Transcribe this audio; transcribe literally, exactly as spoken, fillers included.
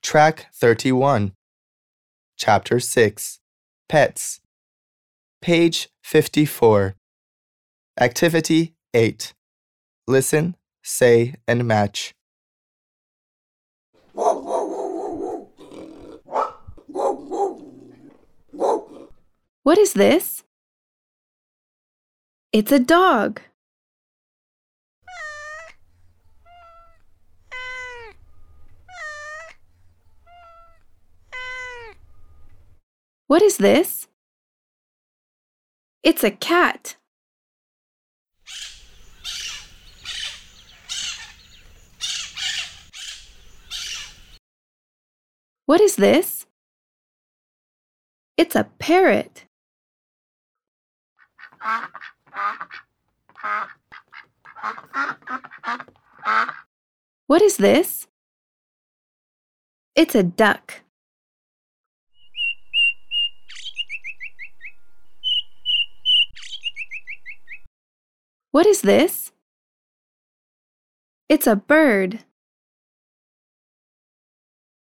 Track thirty-one, Chapter six, Pets. Page fifty-four. Activity eight. Listen, say, and match. What is this? It's a dog. What is this? It's a cat. What is this? It's a parrot. What is this? It's a duck. What is this? It's a bird.